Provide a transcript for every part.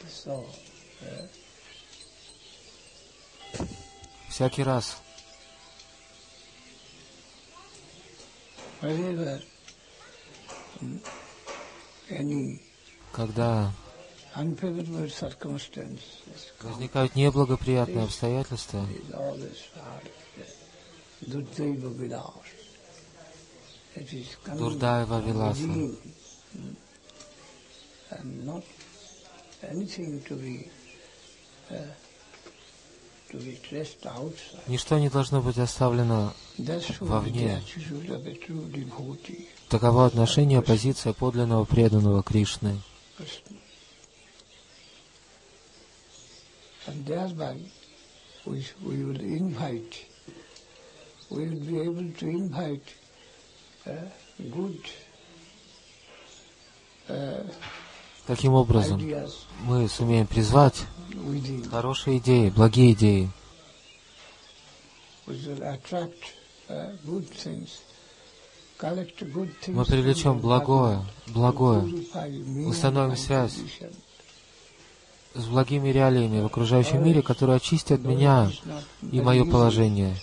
Всякий раз, когда возникают неблагоприятные обстоятельства, Дурдайва Виласа, ничто не должно быть оставлено вовне. Таково отношение, позиция подлинного преданного Кришны. Таким образом, мы сумеем призвать хорошие идеи, благие идеи. Мы привлечем благое, установим связь с благими реалиями в окружающем мире, которые очистят меня и мое положение.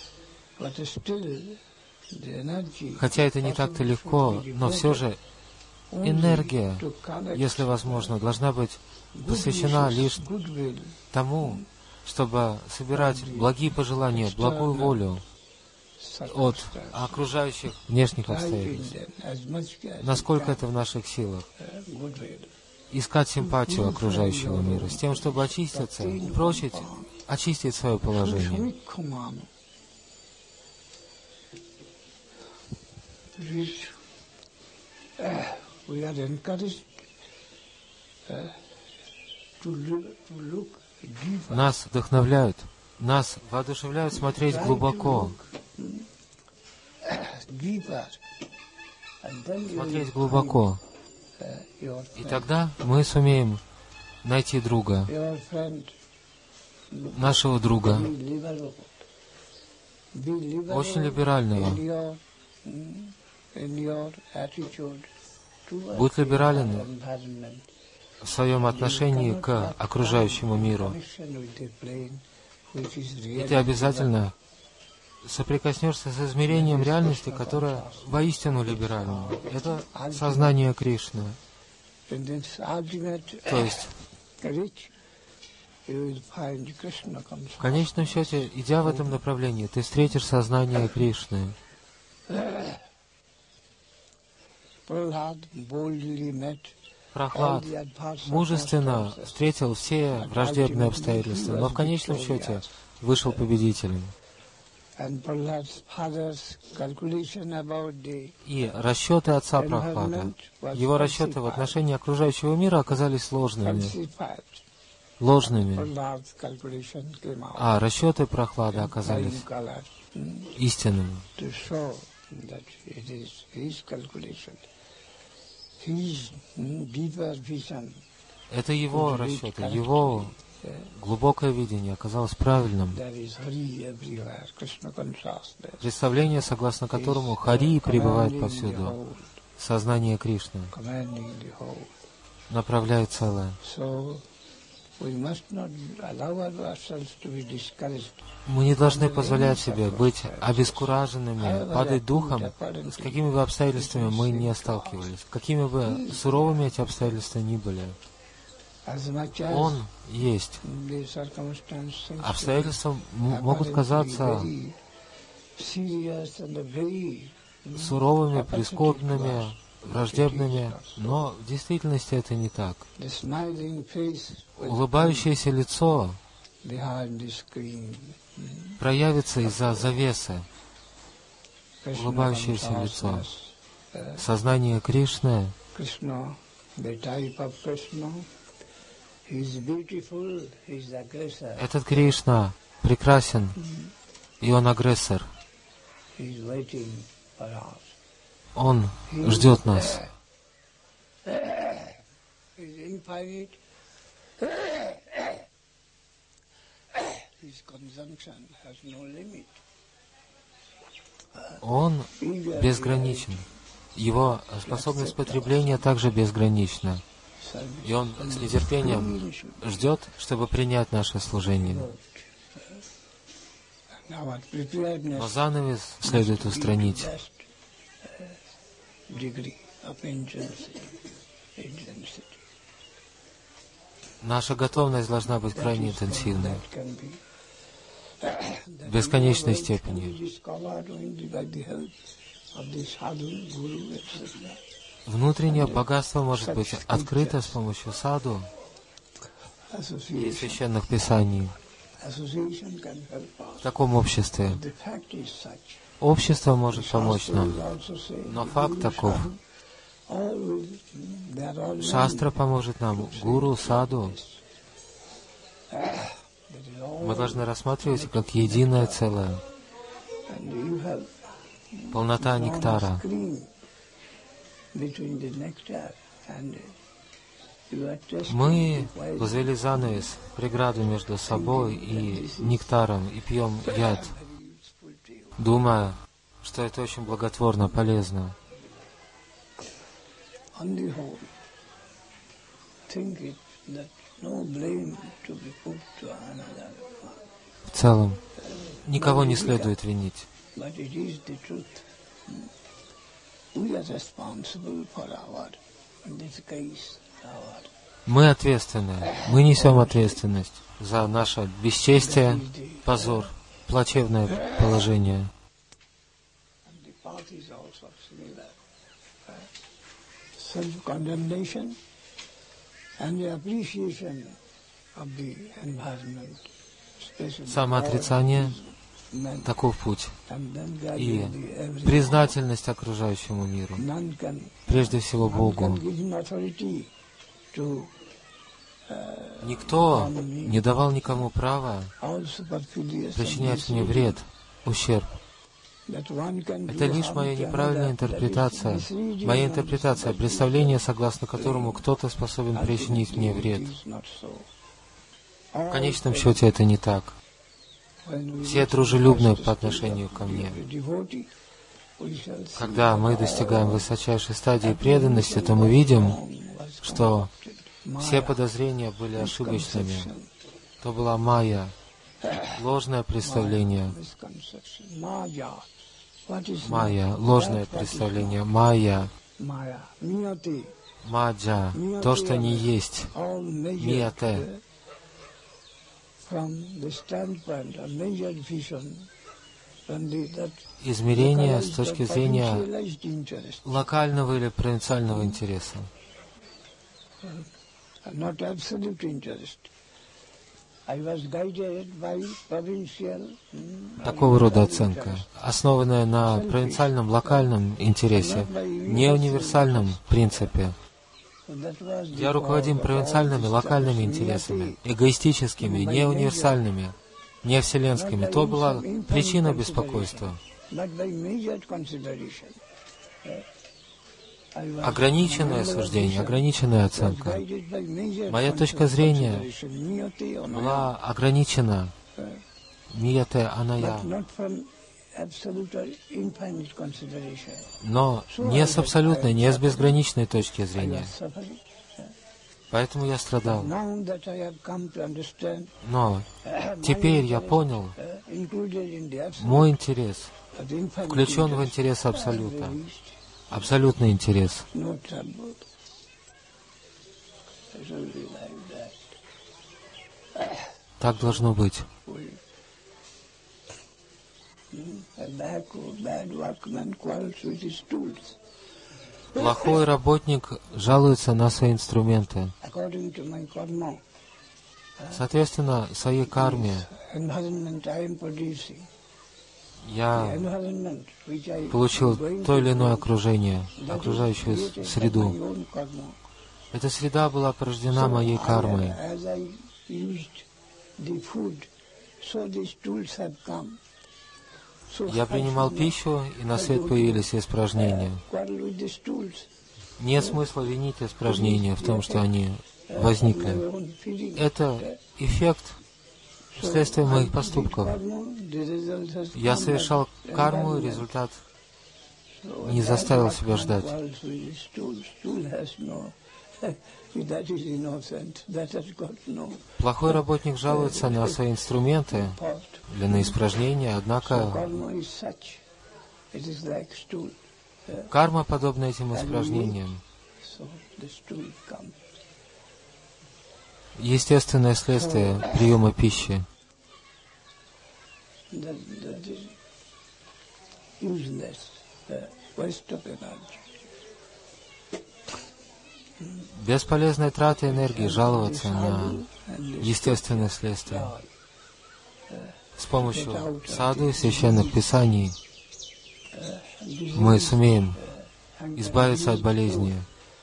Хотя это не так-то легко, но все же энергия, если возможно, должна быть посвящена лишь тому, чтобы собирать благие пожелания, благую волю от окружающих внешних обстоятельств. Насколько это в наших силах. Искать симпатию окружающего мира, с тем, чтобы очиститься, очистить свое положение. Нас вдохновляют, нас воодушевляют смотреть глубоко. Смотреть глубоко. И тогда мы сумеем найти друга, нашего друга, очень либерального. Будь либерален в своем отношении к окружающему миру. И ты обязательно соприкоснешься с измерением реальности, которое воистину либерально. Это сознание Кришны. То есть, в конечном счете, идя в этом направлении, ты встретишь сознание Кришны. Прохлад мужественно встретил все враждебные обстоятельства, но в конечном счете вышел победителем. И расчеты отца Прохлада, его расчеты в отношении окружающего мира оказались ложными, а расчеты Прохлада оказались истинными. Это его расчеты, его глубокое видение оказалось правильным. Представление, согласно которому Хари пребывает повсюду. Сознание Кришны направляет целое. Мы не должны позволять себе быть обескураженными, падать духом, с какими бы обстоятельствами мы не сталкивались, какими бы суровыми эти обстоятельства ни были. Он есть. Обстоятельства могут казаться суровыми, прискорбными, враждебными, но в действительности это не так. Улыбающееся лицо проявится из-за завесы. Улыбающееся лицо. Сознание Кришны. Этот Кришна прекрасен, и он агрессор. Он ждет нас. Он безграничен. Его способность потребления также безгранична. И Он с нетерпением ждет, чтобы принять наше служение. Но занавес следует устранить. Наша готовность должна быть крайне интенсивной, в бесконечной степени. Внутреннее богатство может быть открыто с помощью саду и священных писаний. В таком обществе общество может помочь нам, но факт таков. Шастра поможет нам, гуру, саду. Мы должны рассматривать как единое целое. Полнота нектара. Мы возвели занавес, преграду между собой и нектаром, и пьем яд, думая, что это очень благотворно, полезно. В целом, никого не следует винить. Мы ответственны, мы несем ответственность за наше бесчестие, позор, плачевное положение. Самоотрицание — таков путь. И признательность окружающему миру, прежде всего Богу. Никто не давал никому права причинять мне вред, ущерб. Это лишь моя неправильная интерпретация, представление, согласно которому кто-то способен причинить мне вред. В конечном счете это не так. Все дружелюбны по отношению ко мне. Когда мы достигаем высочайшей стадии преданности, то мы видим, что все подозрения были ошибочными. То была майя, ложное представление. Майя, ложное представление. Майя. Маджа, то, что не есть. Мияте. Измерение с точки зрения локального или провинциального интереса. Такого рода оценка, основанная на провинциальном, локальном интересе, не универсальном принципе. Я руководим провинциальными, локальными интересами, эгоистическими, не универсальными, не вселенскими. То была причина беспокойства. Ограниченное суждение, ограниченная оценка. Моя точка зрения была ограничена. Мияте аная. Но не с абсолютной, не с безграничной точки зрения. Поэтому я страдал. Но теперь я понял, мой интерес включен в интерес Абсолюта. Абсолютный интерес. Так должно быть. Плохой работник жалуется на свои инструменты. Соответственно, своей карме я получил то или иное окружение, окружающую среду. Эта среда была порождена моей кармой. Я принимал пищу, и на свет появились испражнения. Нет смысла винить испражнения в том, что они возникли. Это эффект вследствие моих поступков. Я совершал карму, и результат не заставил себя ждать. Плохой работник жалуется на свои инструменты или на испражнения, однако карма подобна этим испражнениям. Естественное следствие приема пищи. Бесполезная трата энергии жаловаться на естественное следствие. С помощью саду и священных писаний мы сумеем избавиться от болезни.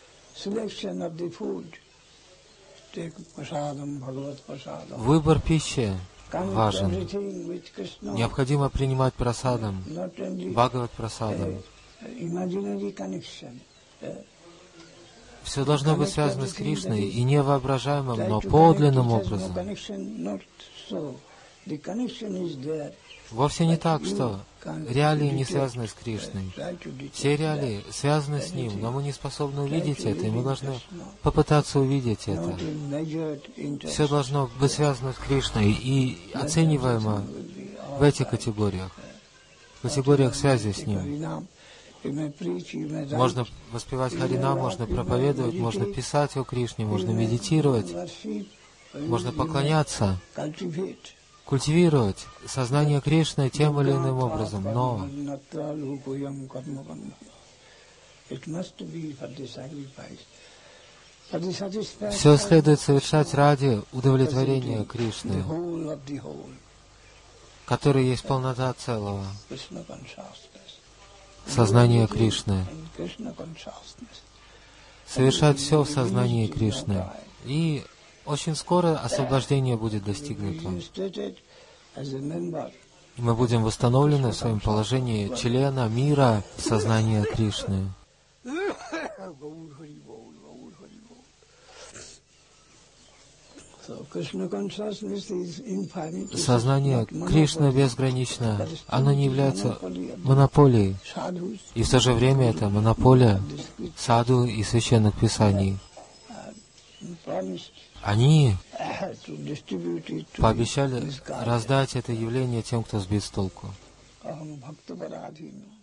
Выбор пищи важен. Необходимо принимать прасадам, бхагават прасадам. Все должно быть связано с Кришной и невоображаемым, но подлинным образом. Вовсе не так, что реалии не связаны с Кришной. Все реалии связаны с Ним, но мы не способны увидеть это, и мы должны попытаться увидеть это. Все должно быть связано с Кришной и оцениваемо в этих категориях связи с Ним. Можно воспевать Харинам, можно проповедовать, можно писать о Кришне, можно медитировать, можно поклоняться, культивировать сознание Кришны тем или иным образом, но все следует совершать ради удовлетворения Кришны, который есть полнота целого. Сознание Кришны. Совершать все в сознании Кришны. И очень скоро освобождение будет достигнуто. Мы будем восстановлены в своем положении члена мира сознания Кришны. Сознание Кришны безгранично. Оно не является монополией. И в то же время это монополия саду и священных писаний. Они пообещали раздать это явление тем, кто сбит с толку.